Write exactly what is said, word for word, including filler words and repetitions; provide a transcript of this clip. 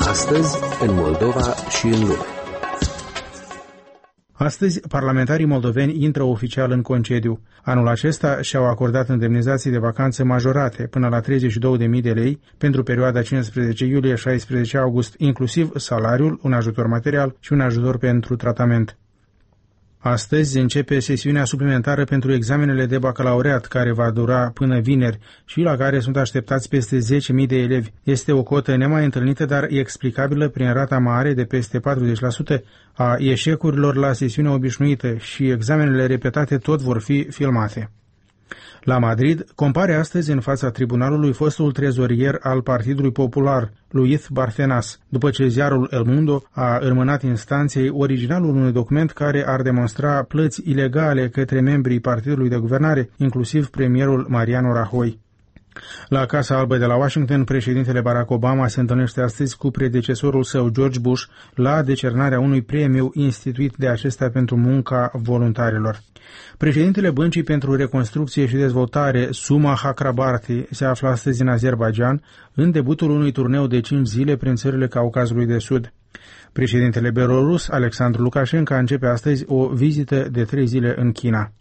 Astăzi, în Moldova și în lume. Astăzi, parlamentarii moldoveni intră oficial în concediu. Anul acesta și-au acordat indemnizații de vacanță majorate până la treizeci și două de mii de lei pentru perioada cincisprezece iulie - șaisprezece august, inclusiv salariul, un ajutor material și un ajutor pentru tratament. Astăzi începe sesiunea suplimentară pentru examenele de bacalaureat, care va dura până vineri și la care sunt așteptați peste zece mii de elevi. Este o cotă nemai întâlnită, dar explicabilă prin rata mare de peste patruzeci la sută a eșecurilor la sesiunea obișnuită și examenele repetate tot vor fi filmate. La Madrid, compare astăzi în fața tribunalului fostul trezorier al Partidului Popular, Luis Bárcenas, după ce ziarul El Mundo a înmânat instanței originalul unui document care ar demonstra plăți ilegale către membrii Partidului de Guvernare, inclusiv premierul Mariano Rajoy. La Casa Albă de la Washington, președintele Barack Obama se întâlnește astăzi cu predecesorul său, George Bush, la decernarea unui premiu instituit de acesta pentru munca voluntarilor. Președintele Băncii pentru Reconstrucție și Dezvoltare, Suma Chakrabarti, se află astăzi în Azerbaidjan, în debutul unui turneu de cinci zile prin țările Caucazului de Sud. Președintele Belarus, Alexandru Lukashenko, începe astăzi o vizită de trei zile în China.